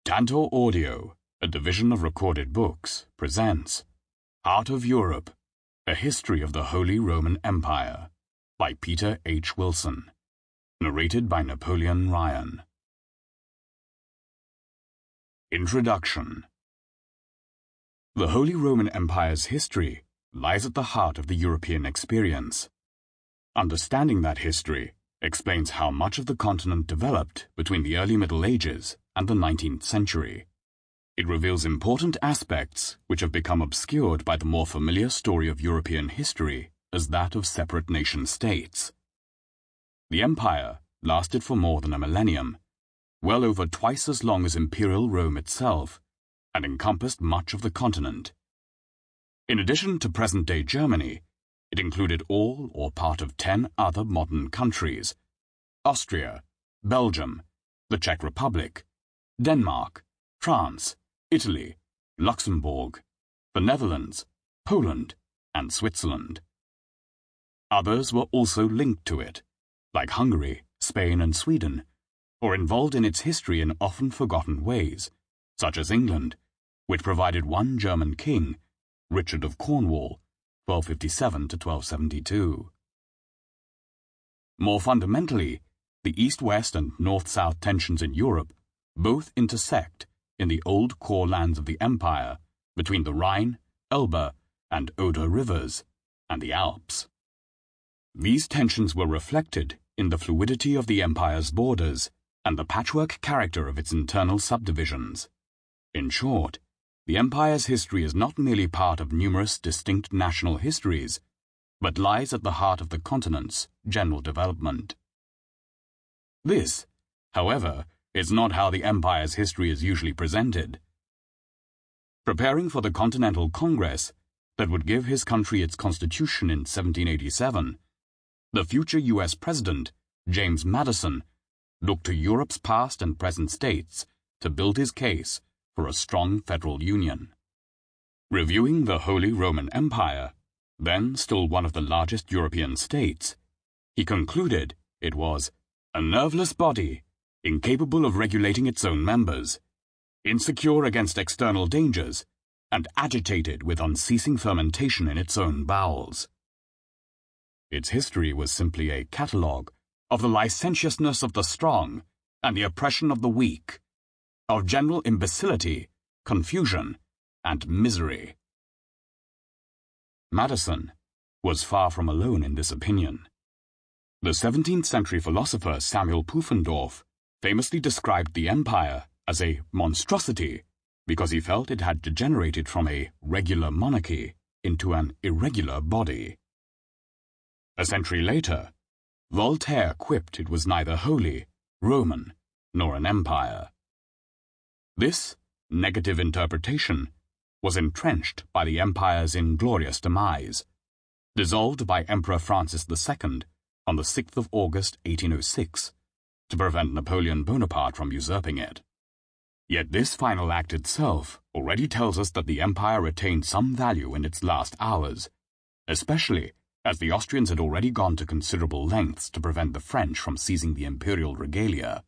Tantor Audio, a division of Recorded Books, presents Art of Europe, A History of the Holy Roman Empire by Peter H. Wilson, narrated by Napoleon Ryan. Introduction. The Holy Roman Empire's history lies at the heart of the European experience. Understanding that history explains how much of the continent developed between the early Middle Ages and the 19th century. It reveals important aspects which have become obscured by the more familiar story of European history as that of separate nation-states. The empire lasted for more than a millennium, well over twice as long as Imperial Rome itself, and encompassed much of the continent. In addition to present-day Germany, it included all or part of 10 other modern countries: Austria, Belgium, the Czech Republic, Denmark, France, Italy, Luxembourg, the Netherlands, Poland, and Switzerland. Others were also linked to it, like Hungary, Spain, and Sweden, or involved in its history in often forgotten ways, such as England, which provided one German king, Richard of Cornwall, 1257 to 1272. More fundamentally, the east-west and north-south tensions in Europe both intersect in the old core lands of the empire between the Rhine, Elbe, and Oder rivers, and the Alps. These tensions were reflected in the fluidity of the empire's borders and the patchwork character of its internal subdivisions. In short, the empire's history is not merely part of numerous distinct national histories, but lies at the heart of the continent's general development. This, however, is not how the empire's history is usually presented. Preparing for the Continental Congress that would give his country its constitution in 1787, the future U.S. President, James Madison, looked to Europe's past and present states to build his case for a strong federal union. Reviewing the Holy Roman Empire, then still one of the largest European states, he concluded it was a nerveless body, incapable of regulating its own members, insecure against external dangers, and agitated with unceasing fermentation in its own bowels. Its history was simply a catalogue of the licentiousness of the strong and the oppression of the weak, of general imbecility, confusion, and misery. Madison was far from alone in this opinion. The 17th century philosopher Samuel Pufendorf famously described the empire as a monstrosity because he felt it had degenerated from a regular monarchy into an irregular body. A century later, Voltaire quipped it was neither holy, Roman, nor an empire. This negative interpretation was entrenched by the empire's inglorious demise, dissolved by Emperor Francis II on the 6th of August 1806, to prevent Napoleon Bonaparte from usurping it. Yet this final act itself already tells us that the empire retained some value in its last hours, especially as the Austrians had already gone to considerable lengths to prevent the French from seizing the imperial regalia.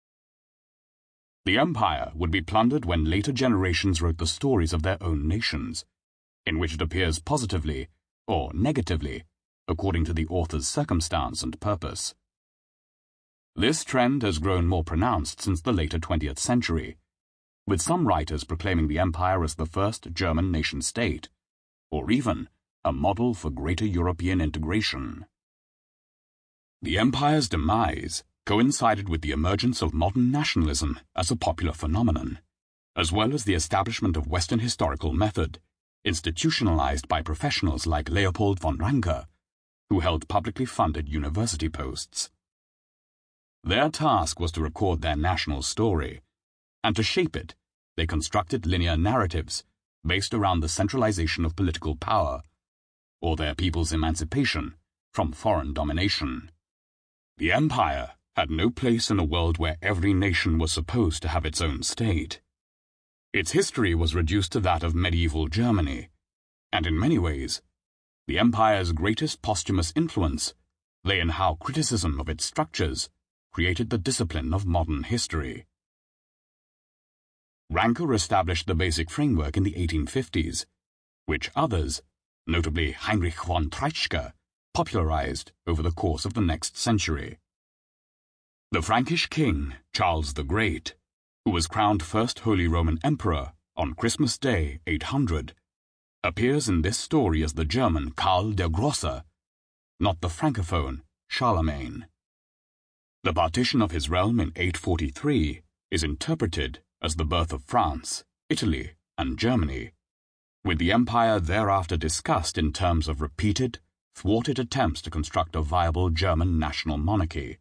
The empire would be plundered when later generations wrote the stories of their own nations, in which it appears positively or negatively, according to the author's circumstance and purpose. This trend has grown more pronounced since the later 20th century, with some writers proclaiming the empire as the first German nation-state, or even a model for greater European integration. The empire's demise coincided with the emergence of modern nationalism as a popular phenomenon, as well as the establishment of Western historical method, institutionalized by professionals like Leopold von Ranke, who held publicly funded university posts. Their task was to record their national story, and to shape it, they constructed linear narratives based around the centralization of political power, or their people's emancipation from foreign domination. The empire had no place in a world where every nation was supposed to have its own state. Its history was reduced to that of medieval Germany, and in many ways, the empire's greatest posthumous influence lay in how criticism of its structures created the discipline of modern history. Ranke established the basic framework in the 1850s, which others, notably Heinrich von Treitschke, popularized over the course of the next century. The Frankish king, Charles the Great, who was crowned First Holy Roman Emperor on Christmas Day 800, appears in this story as the German Karl der Grosse, not the Francophone Charlemagne. The partition of his realm in 843 is interpreted as the birth of France, Italy, and Germany, with the empire thereafter discussed in terms of repeated, thwarted attempts to construct a viable German national monarchy.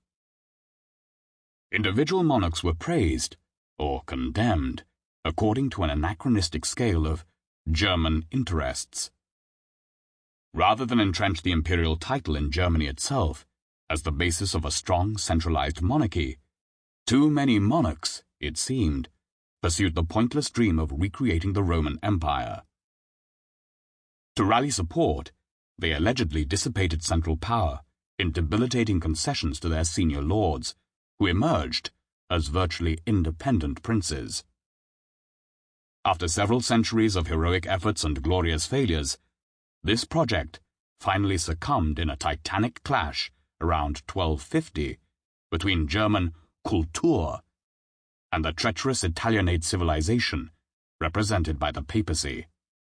Individual monarchs were praised, or condemned, according to an anachronistic scale of German interests. Rather than entrench the imperial title in Germany itself as the basis of a strong centralized monarchy, too many monarchs, it seemed, pursued the pointless dream of recreating the Roman Empire. To rally support, they allegedly dissipated central power in debilitating concessions to their senior lords, who emerged as virtually independent princes. After several centuries of heroic efforts and glorious failures, this project finally succumbed in a titanic clash around 1250 between German Kultur and the treacherous Italianate civilization represented by the papacy.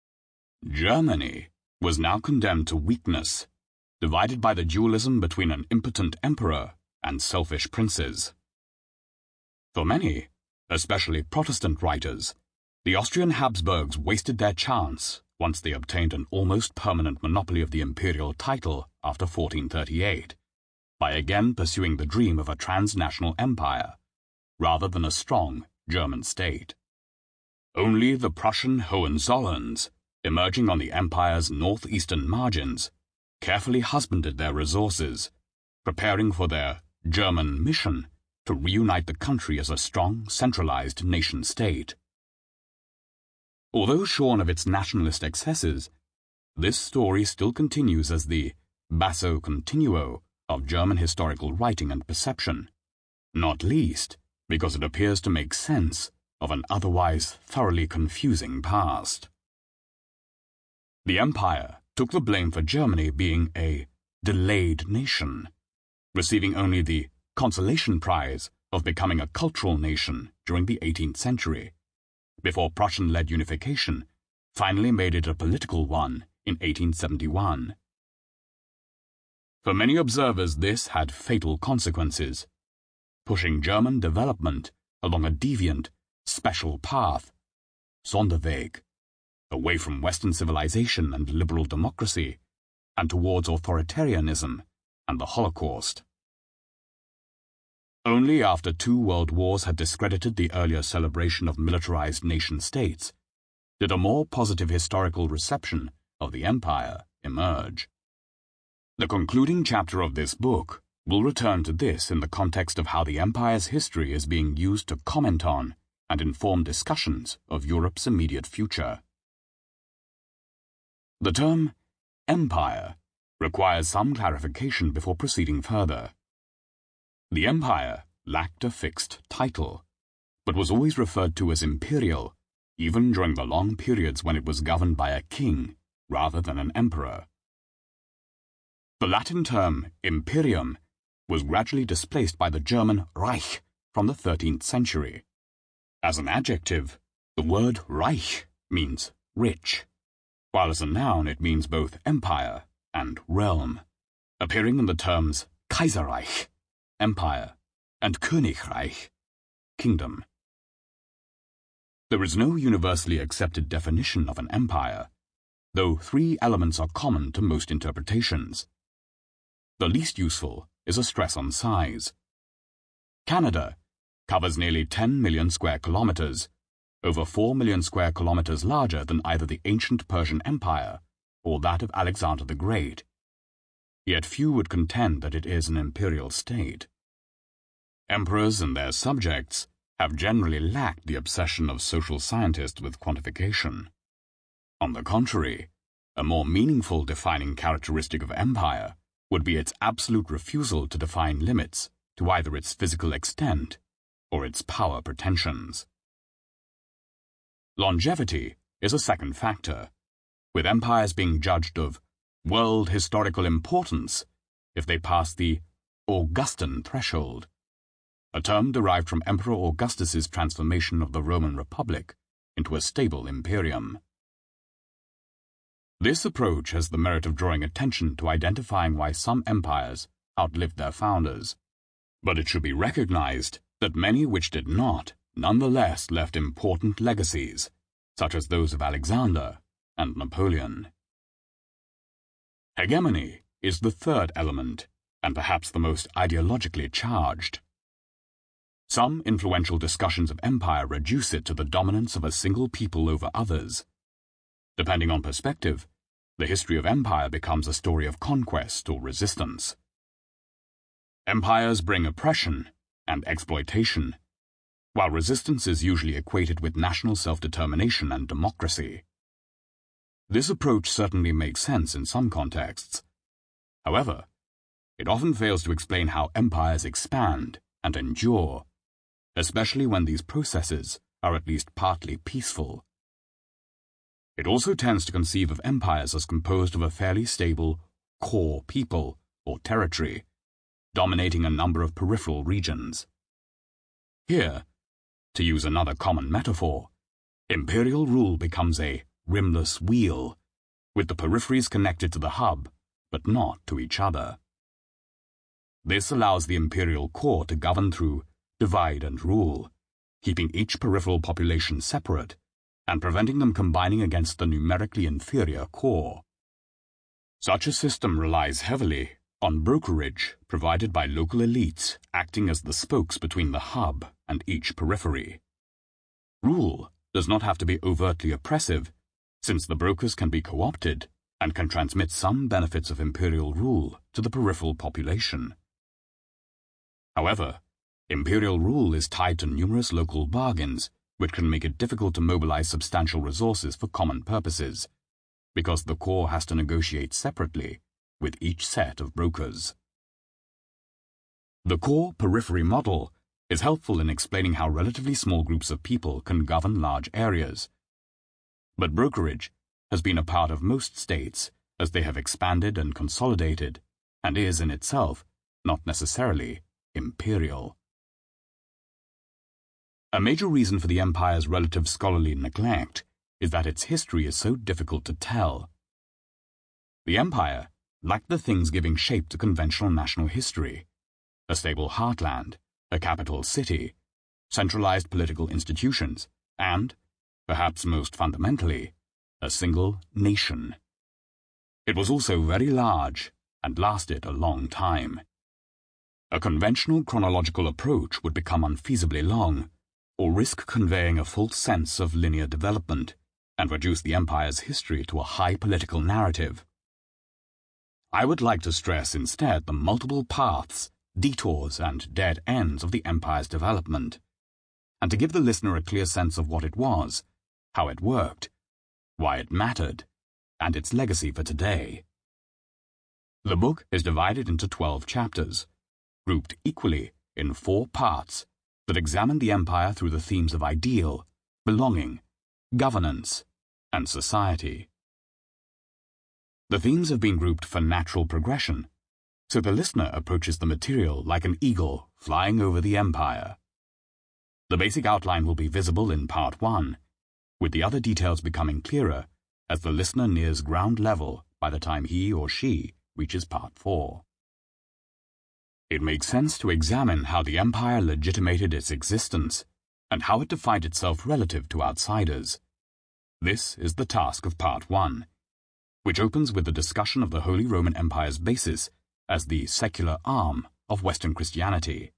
Germany was now condemned to weakness, divided by the dualism between an impotent emperor and selfish princes. For many, especially Protestant writers, the Austrian Habsburgs wasted their chance once they obtained an almost permanent monopoly of the imperial title after 1438, by again pursuing the dream of a transnational empire, rather than a strong German state. Only the Prussian Hohenzollerns, emerging on the empire's northeastern margins, carefully husbanded their resources, preparing for their German mission to reunite the country as a strong, centralized nation-state. Although shorn of its nationalist excesses, this story still continues as the basso continuo of German historical writing and perception, not least because it appears to make sense of an otherwise thoroughly confusing past. The empire took the blame for Germany being a delayed nation, receiving only the consolation prize of becoming a cultural nation during the 18th century, before Prussian-led unification finally made it a political one in 1871. For many observers, this had fatal consequences, pushing German development along a deviant, special path, Sonderweg, away from Western civilization and liberal democracy, and towards authoritarianism and the Holocaust. Only after 2 world wars had discredited the earlier celebration of militarized nation-states did a more positive historical reception of the empire emerge. The concluding chapter of this book will return to this in the context of how the empire's history is being used to comment on and inform discussions of Europe's immediate future. The term empire requires some clarification before proceeding further. The empire lacked a fixed title, but was always referred to as imperial, even during the long periods when it was governed by a king rather than an emperor. The Latin term imperium was gradually displaced by the German Reich from the 13th century. As an adjective, the word Reich means rich, while as a noun it means both empire and realm, appearing in the terms Kaiserreich, empire, and Königreich, kingdom. There is no universally accepted definition of an empire, though 3 elements are common to most interpretations. The least useful is a stress on size. Canada covers nearly 10 million square kilometers, over 4 million square kilometers larger than either the ancient Persian Empire or that of Alexander the Great. Yet few would contend that it is an imperial state. Emperors and their subjects have generally lacked the obsession of social scientists with quantification. On the contrary, a more meaningful defining characteristic of empire would be its absolute refusal to define limits to either its physical extent or its power pretensions. Longevity is a second factor, with empires being judged of world historical importance if they pass the Augustan threshold, a term derived from Emperor Augustus's transformation of the Roman Republic into a stable imperium. This approach has the merit of drawing attention to identifying why some empires outlived their founders, but it should be recognized that many which did not nonetheless left important legacies, such as those of Alexander and Napoleon. Hegemony is the third element, and perhaps the most ideologically charged. Some influential discussions of empire reduce it to the dominance of a single people over others. Depending on perspective, the history of empire becomes a story of conquest or resistance. Empires bring oppression and exploitation, while resistance is usually equated with national self-determination and democracy. This approach certainly makes sense in some contexts. However, it often fails to explain how empires expand and endure, especially when these processes are at least partly peaceful. It also tends to conceive of empires as composed of a fairly stable core people or territory, dominating a number of peripheral regions. Here, to use another common metaphor, imperial rule becomes a rimless wheel, with the peripheries connected to the hub, but not to each other. This allows the imperial core to govern through divide and rule, keeping each peripheral population separate and preventing them combining against the numerically inferior core. Such a system relies heavily on brokerage provided by local elites acting as the spokes between the hub and each periphery. Rule does not have to be overtly oppressive, since the brokers can be co-opted and can transmit some benefits of imperial rule to the peripheral population. However, imperial rule is tied to numerous local bargains, which can make it difficult to mobilize substantial resources for common purposes, because the core has to negotiate separately with each set of brokers. The core periphery model is helpful in explaining how relatively small groups of people can govern large areas. But brokerage has been a part of most states as they have expanded and consolidated, and is in itself not necessarily imperial. A major reason for the empire's relative scholarly neglect is that its history is so difficult to tell. The empire lacked the things giving shape to conventional national history: a stable heartland, a capital city, centralized political institutions, and, perhaps most fundamentally, a single nation. It was also very large and lasted a long time. A conventional chronological approach would become unfeasibly long, or risk conveying a false sense of linear development, and reduce the empire's history to a high political narrative. I would like to stress instead the multiple paths, detours, and dead ends of the empire's development, and to give the listener a clear sense of what it was, how it worked, why it mattered, and its legacy for today. The book is divided into 12 chapters, grouped equally in 4 parts that examine the empire through the themes of ideal, belonging, governance, and society. The themes have been grouped for natural progression, so the listener approaches the material like an eagle flying over the empire. The basic outline will be visible in Part 1, with the other details becoming clearer as the listener nears ground level by the time he or she reaches Part 4. It makes sense to examine how the empire legitimated its existence and how it defined itself relative to outsiders. This is the task of Part 1, which opens with the discussion of the Holy Roman Empire's basis as the secular arm of Western Christianity.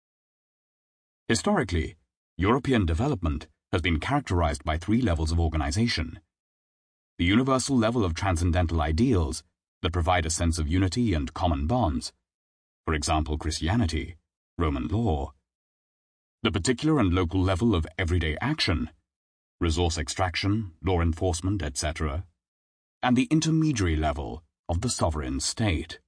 Historically, European development has been characterized by 3 levels of organization: the universal level of transcendental ideals that provide a sense of unity and common bonds, for example Christianity, Roman law; the particular and local level of everyday action, resource extraction, law enforcement, etc., and the intermediary level of the sovereign state.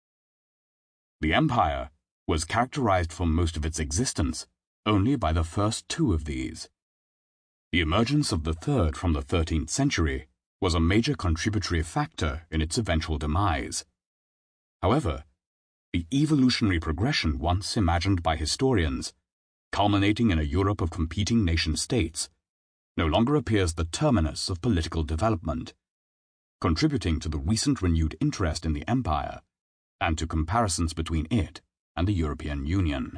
The empire was characterized for most of its existence only by the first 2 of these. The emergence of the third from the 13th century was a major contributory factor in its eventual demise. However, the evolutionary progression once imagined by historians, culminating in a Europe of competing nation-states, no longer appears the terminus of political development, contributing to the recent renewed interest in the empire and to comparisons between it and the European Union.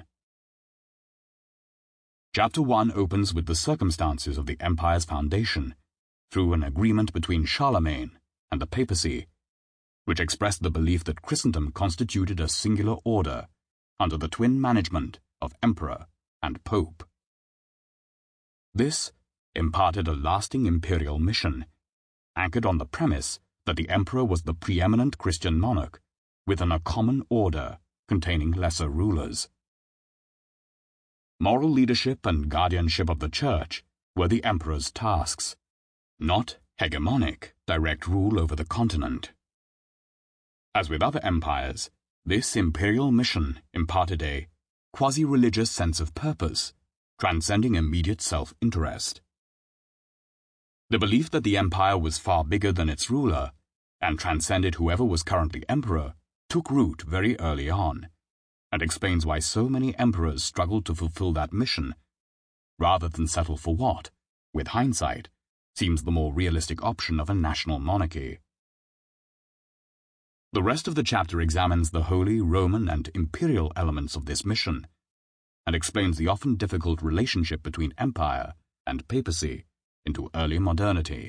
Chapter 1 opens with the circumstances of the empire's foundation through an agreement between Charlemagne and the papacy, which expressed the belief that Christendom constituted a singular order under the twin management of emperor and pope. This imparted a lasting imperial mission, anchored on the premise that the emperor was the preeminent Christian monarch within a common order containing lesser rulers. Moral leadership and guardianship of the Church were the emperor's tasks, not hegemonic direct rule over the continent. As with other empires, this imperial mission imparted a quasi-religious sense of purpose, transcending immediate self-interest. The belief that the empire was far bigger than its ruler and transcended whoever was currently emperor took root very early on, and explains why so many emperors struggled to fulfill that mission, rather than settle for what, with hindsight, seems the more realistic option of a national monarchy. The rest of the chapter examines the Holy Roman and imperial elements of this mission, and explains the often difficult relationship between empire and papacy into early modernity.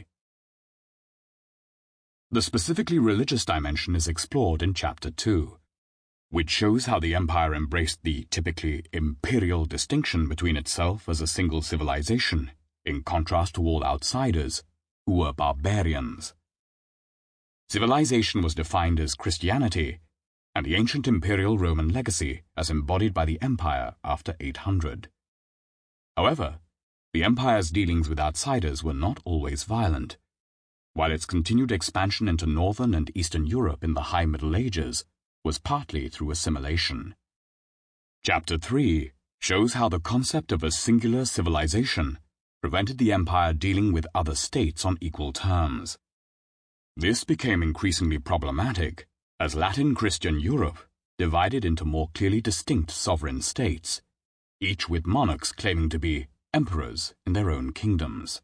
The specifically religious dimension is explored in Chapter 2, which shows how the empire embraced the typically imperial distinction between itself as a single civilization, in contrast to all outsiders, who were barbarians. Civilization was defined as Christianity, and the ancient imperial Roman legacy as embodied by the empire after 800. However, the empire's dealings with outsiders were not always violent, while its continued expansion into northern and eastern Europe in the High Middle Ages was partly through assimilation. Chapter 3 shows how the concept of a singular civilization prevented the empire dealing with other states on equal terms. This became increasingly problematic as Latin Christian Europe divided into more clearly distinct sovereign states, each with monarchs claiming to be emperors in their own kingdoms.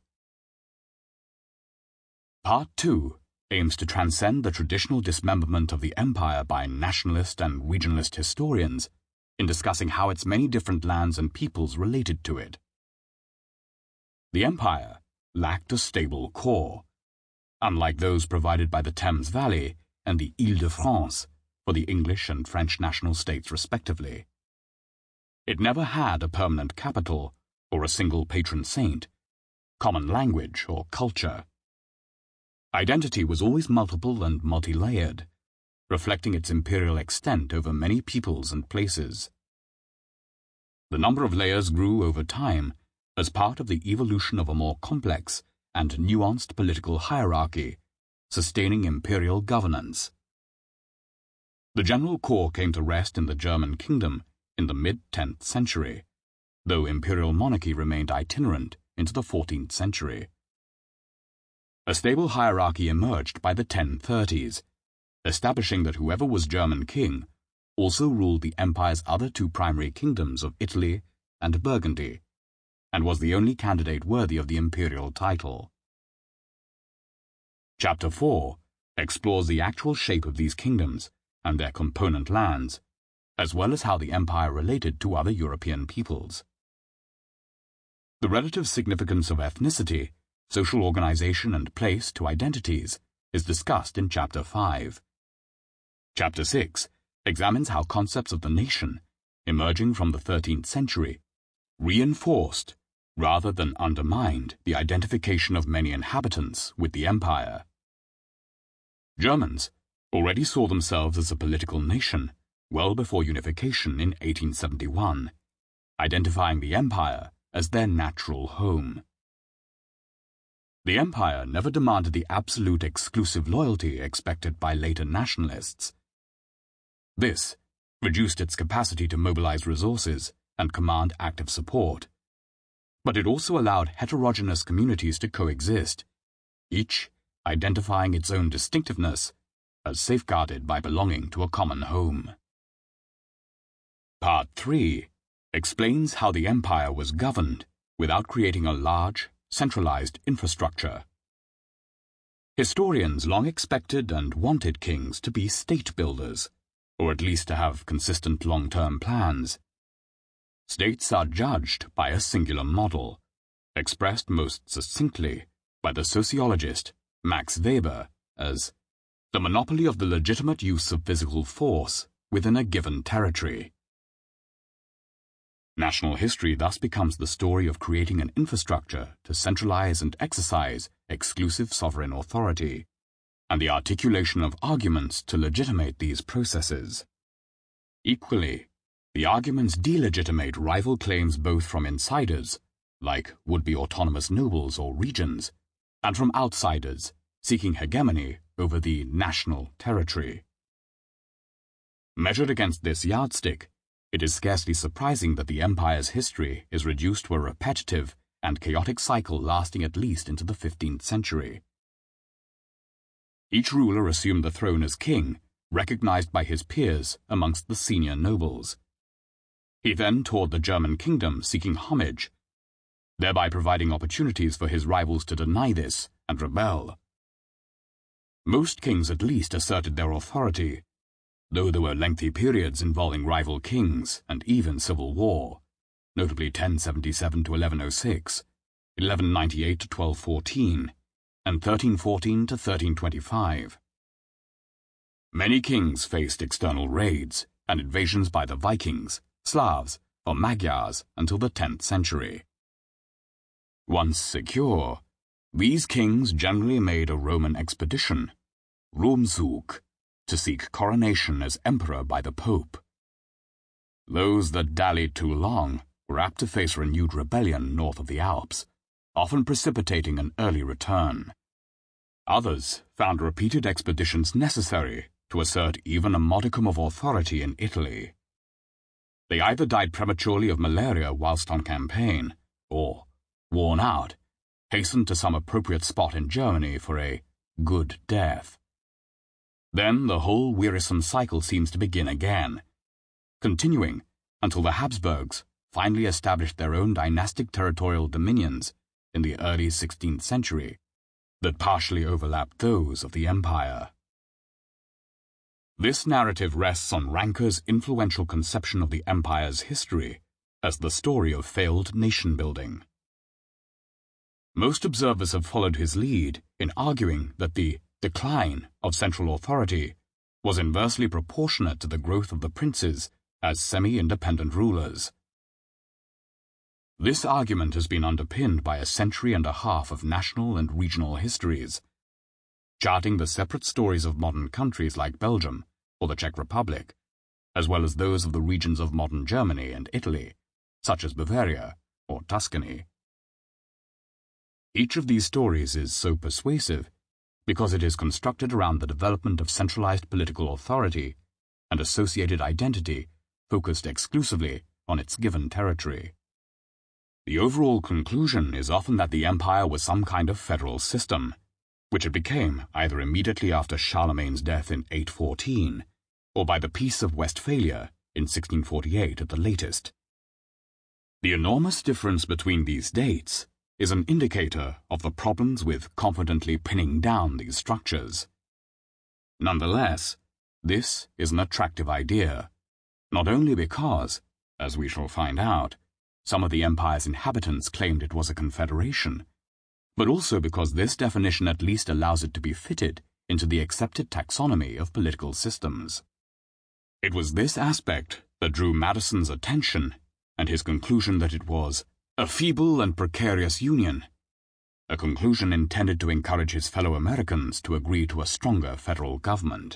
Part 2 aims to transcend the traditional dismemberment of the empire by nationalist and regionalist historians in discussing how its many different lands and peoples related to it. The empire lacked a stable core, unlike those provided by the Thames Valley and the Île-de-France for the English and French national states respectively. It never had a permanent capital or a single patron saint, common language or culture. Identity was always multiple and multi-layered, reflecting its imperial extent over many peoples and places. The number of layers grew over time as part of the evolution of a more complex and nuanced political hierarchy, sustaining imperial governance. The general core came to rest in the German kingdom in the mid-10th century, though imperial monarchy remained itinerant into the 14th century. A stable hierarchy emerged by the 1030s, establishing that whoever was German king also ruled the empire's other two primary kingdoms of Italy and Burgundy, and was the only candidate worthy of the imperial title. Chapter 4 explores the actual shape of these kingdoms and their component lands, as well as how the empire related to other European peoples. The relative significance of ethnicity, social organization and place to identities is discussed in Chapter 5. Chapter 6 examines how concepts of the nation, emerging from the 13th century, reinforced rather than undermined the identification of many inhabitants with the empire. Germans already saw themselves as a political nation well before unification in 1871, identifying the empire as their natural home. The empire never demanded the absolute exclusive loyalty expected by later nationalists. This reduced its capacity to mobilize resources and command active support, But it also allowed heterogeneous communities to coexist, each identifying its own distinctiveness as safeguarded by belonging to a common home. Part 3 explains how the empire was governed without creating a large, centralized infrastructure. Historians long expected and wanted kings to be state builders, or at least to have consistent long-term plans. States are judged by a singular model, expressed most succinctly by the sociologist Max Weber as the monopoly of the legitimate use of physical force within a given territory. National history thus becomes the story of creating an infrastructure to centralize and exercise exclusive sovereign authority, and the articulation of arguments to legitimate these processes. Equally, the arguments delegitimate rival claims both from insiders, like would-be autonomous nobles or regions, and from outsiders seeking hegemony over the national territory. Measured against this yardstick, it is scarcely surprising that the empire's history is reduced to a repetitive and chaotic cycle lasting at least into the 15th century. Each ruler assumed the throne as king, recognized by his peers amongst the senior nobles. He then toured the German kingdom seeking homage, thereby providing opportunities for his rivals to deny this and rebel. Most kings at least asserted their authority, though there were lengthy periods involving rival kings and even civil war, notably 1077 to 1106, 1198 to 1214, and 1314 to 1325. Many kings faced external raids and invasions by the Vikings, Slavs, or Magyars until the 10th century. Once secure, these kings generally made a Roman expedition, Rumzug, to seek coronation as emperor by the Pope. Those that dallied too long were apt to face renewed rebellion north of the Alps, often precipitating an early return. Others found repeated expeditions necessary to assert even a modicum of authority in Italy. They either died prematurely of malaria whilst on campaign, or, worn out, hastened to some appropriate spot in Germany for a good death. Then the whole wearisome cycle seems to begin again, continuing until the Habsburgs finally established their own dynastic territorial dominions in the early 16th century that partially overlapped those of the empire. This narrative rests on Ranker's influential conception of the empire's history as the story of failed nation-building. Most observers have followed his lead in arguing that the decline of central authority was inversely proportionate to the growth of the princes as semi-independent rulers. This argument has been underpinned by a century and a half of national and regional histories, charting the separate stories of modern countries like Belgium or the Czech Republic, as well as those of the regions of modern Germany and Italy, such as Bavaria or Tuscany. Each of these stories is so persuasive because it is constructed around the development of centralized political authority and associated identity focused exclusively on its given territory. The overall conclusion is often that the empire was some kind of federal system, which it became either immediately after Charlemagne's death in 814 or by the Peace of Westphalia in 1648 at the latest. The enormous difference between these dates is an indicator of the problems with confidently pinning down these structures. Nonetheless, this is an attractive idea, not only because, as we shall find out, some of the empire's inhabitants claimed it was a confederation, but also because this definition at least allows it to be fitted into the accepted taxonomy of political systems. It was this aspect that drew Madison's attention and his conclusion that it was a feeble and precarious union, a conclusion intended to encourage his fellow Americans to agree to a stronger federal government.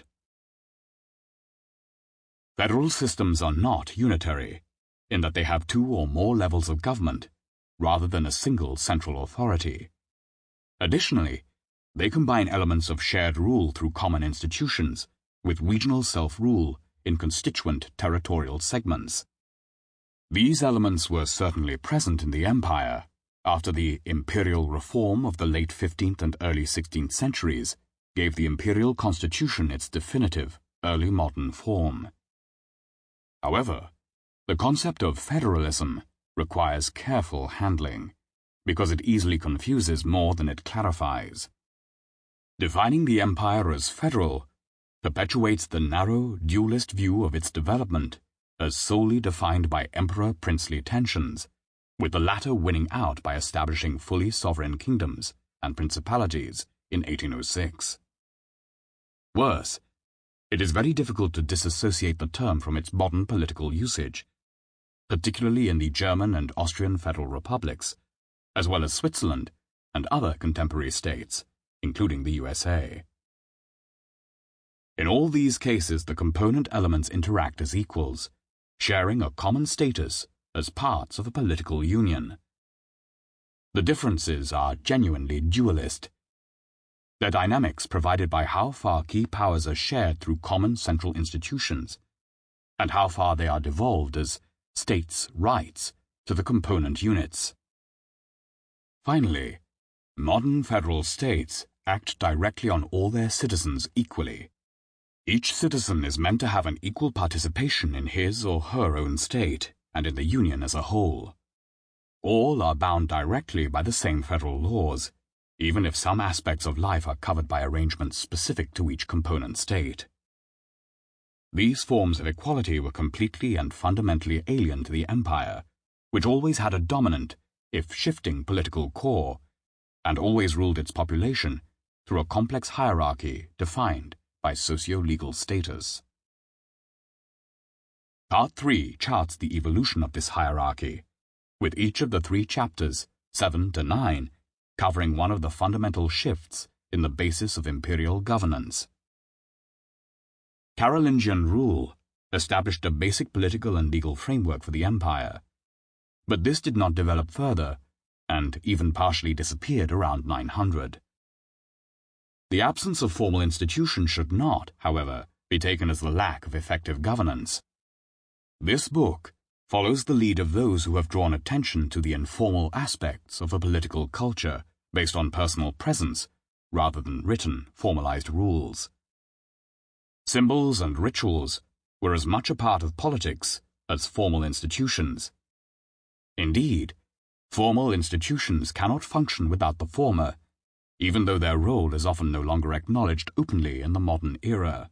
Federal systems are not unitary, in that they have two or more levels of government, rather than a single central authority. Additionally, they combine elements of shared rule through common institutions with regional self-rule in constituent territorial segments. These elements were certainly present in the empire, after the imperial reform of the late 15th and early 16th centuries, gave the imperial constitution its definitive, early modern form. However, the concept of federalism requires careful handling, because it easily confuses more than it clarifies. Defining the empire as federal perpetuates the narrow, dualist view of its development as solely defined by emperor-princely tensions, with the latter winning out by establishing fully sovereign kingdoms and principalities in 1806. Worse, it is very difficult to disassociate the term from its modern political usage, particularly in the German and Austrian federal republics, as well as Switzerland and other contemporary states, including the USA. In all these cases, the component elements interact as equals, sharing a common status as parts of a political union. The differences are genuinely dualist. Their dynamics provided by how far key powers are shared through common central institutions, and how far they are devolved as states' rights to the component units. Finally, modern federal states act directly on all their citizens equally. Each citizen is meant to have an equal participation in his or her own state and in the Union as a whole. All are bound directly by the same federal laws, even if some aspects of life are covered by arrangements specific to each component state. These forms of equality were completely and fundamentally alien to the empire, which always had a dominant, if shifting, political core, and always ruled its population through a complex hierarchy defined by socio-legal status. Part 3 charts the evolution of this hierarchy, with each of the 3 chapters, 7 to 9, covering one of the fundamental shifts in the basis of imperial governance. Carolingian rule established a basic political and legal framework for the empire, but this did not develop further, and even partially disappeared around 900. The absence of formal institutions should not, however, be taken as the lack of effective governance. This book follows the lead of those who have drawn attention to the informal aspects of a political culture based on personal presence rather than written, formalized rules. Symbols and rituals were as much a part of politics as formal institutions. Indeed, formal institutions cannot function without the former, even though their role is often no longer acknowledged openly in the modern era.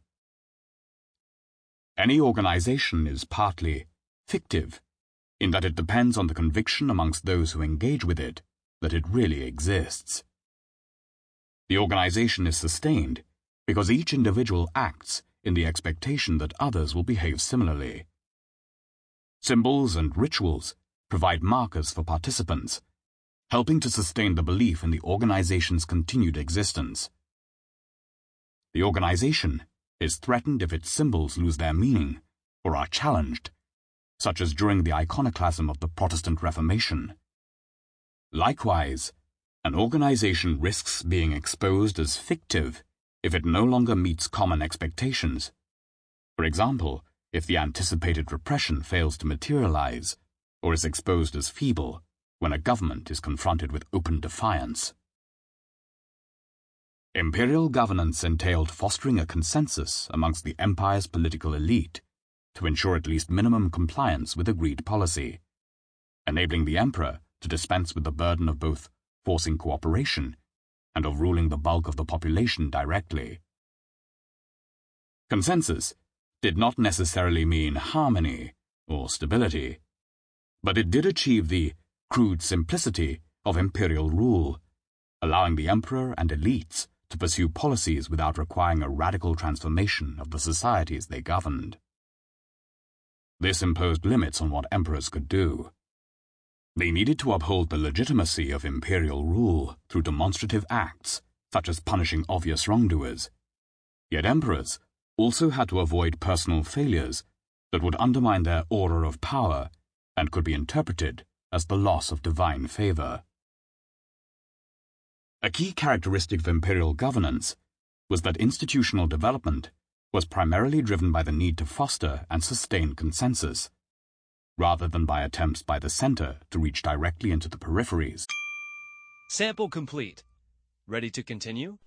Any organization is partly fictive, in that it depends on the conviction amongst those who engage with it that it really exists. The organization is sustained because each individual acts in the expectation that others will behave similarly. Symbols and rituals provide markers for participants, helping to sustain the belief in the organization's continued existence. The organization is threatened if its symbols lose their meaning or are challenged, such as during the iconoclasm of the Protestant Reformation. Likewise, an organization risks being exposed as fictive if it no longer meets common expectations. For example, if the anticipated repression fails to materialize, or is exposed as feeble when a government is confronted with open defiance. Imperial governance entailed fostering a consensus amongst the empire's political elite to ensure at least minimum compliance with agreed policy, enabling the emperor to dispense with the burden of both forcing cooperation and of ruling the bulk of the population directly. Consensus did not necessarily mean harmony or stability, but it did achieve the crude simplicity of imperial rule, allowing the emperor and elites to pursue policies without requiring a radical transformation of the societies they governed. This imposed limits on what emperors could do. They needed to uphold the legitimacy of imperial rule through demonstrative acts, such as punishing obvious wrongdoers. Yet emperors also had to avoid personal failures that would undermine their aura of power and could be interpreted as the loss of divine favor. A key characteristic of imperial governance was that institutional development was primarily driven by the need to foster and sustain consensus, rather than by attempts by the center to reach directly into the peripheries. Sample complete. Ready to continue?